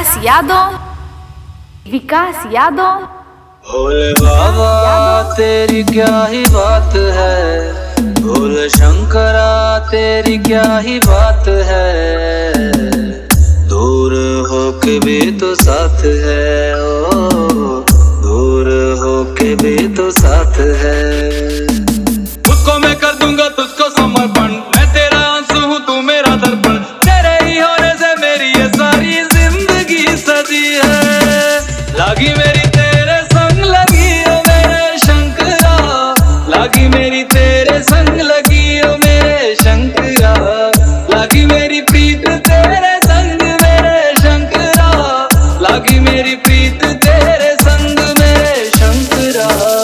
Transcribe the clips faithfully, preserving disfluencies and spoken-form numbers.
विकास यादव, विकास यादव। भोले बाबा तेरी क्या ही बात है, भोले शंकरा तेरी क्या ही बात है, दूर होके भी तो साथ है, ओ दूर होके भी तो साथ है। उसको मैं कर दूंगा तुझको समर्पण, मैं तेरा आंसू हूँ तू मेरा दर्पण, तेरे ही होने से मेरी ये सारी जिंदगी सजी है। लागी मेरी तेरे संग लगी ओ मेरे शंकरा, लागी मेरी तेरे संग लगी ओ मेरे शंकरा, लागी मेरी प्रीत तेरे संग मेरे शंकरा, लागी मेरी प्रीत तेरे संग मेरे शंकरा।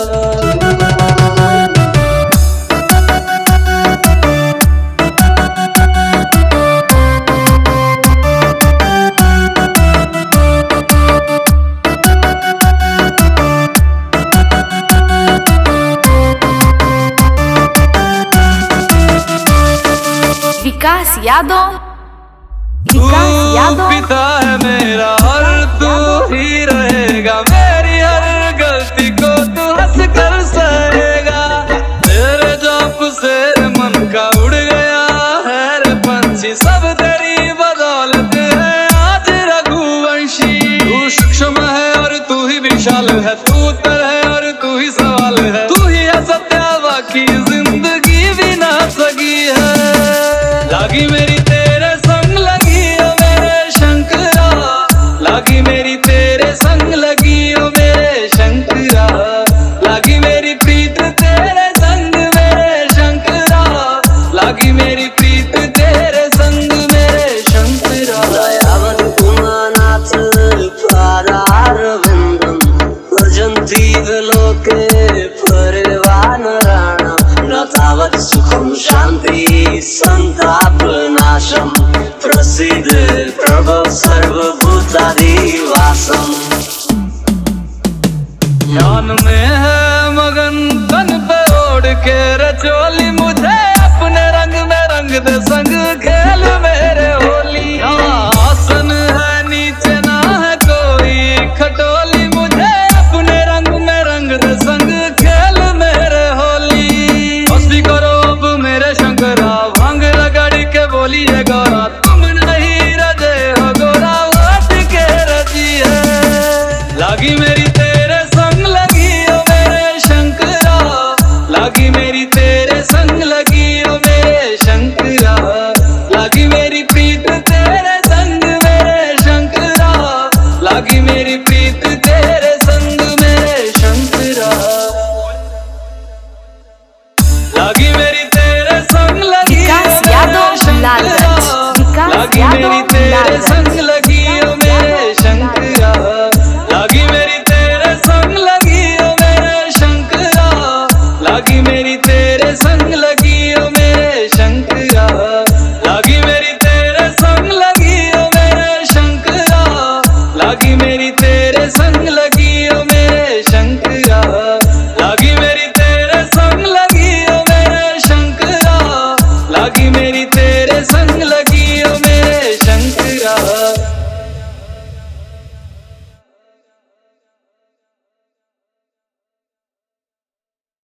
विकास यादव, विकास यादव। पिता है मेरा और तू ही रहेगा, मेरी हर गलती को तू हंस कर सहेगा, तेरे जाप से मन का उड़ गया है रे पंछी, सब तेरी बदौलत है आज रघुवंशी। तू सूक्ष्म है और तू ही विशाल है, तू उत्तर है और तू ही सवाल है, तू ही है सत्य बाकी जिंदगी भी ना सकी है। लागी मेरी तेरे संग लगी ओ मेरे शंकरा, लागी मेरी तेरे संग लगी ओ मेरे शंकरा, लागी मेरी प्रीत तेरे संग मेरे शंकरा, लागी मेरी प्रीत तेरे संग मेरे शंकरा। दयावत पुमानाथ पारारविन्दं भजन्ति लोके परिवानराणां, न तावत् सुखं शान्ति संतापनाशं, प्रसीद प्रभो सर्वभूताधिवासम्।